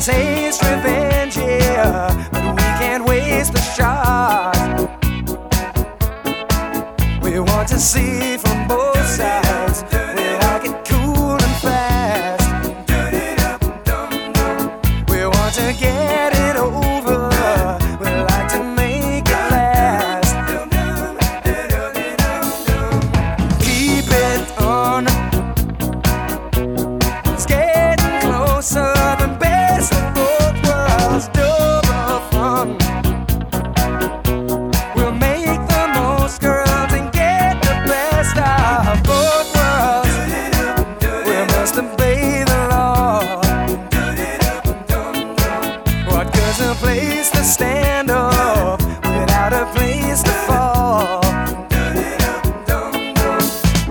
taste revenge, yeah, but we can't waste the shot. We want to see from both sides. We like it cool and fast. We want to get it over. We like to make it last. Keep it on. It's getting closer. The best of both worlds, double fun. We'll make the most, girls, and get the best of both worlds. We must obey the law. What good's a place to stand up without a place to fall?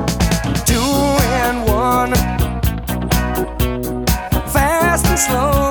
2 and 1, fast and slow.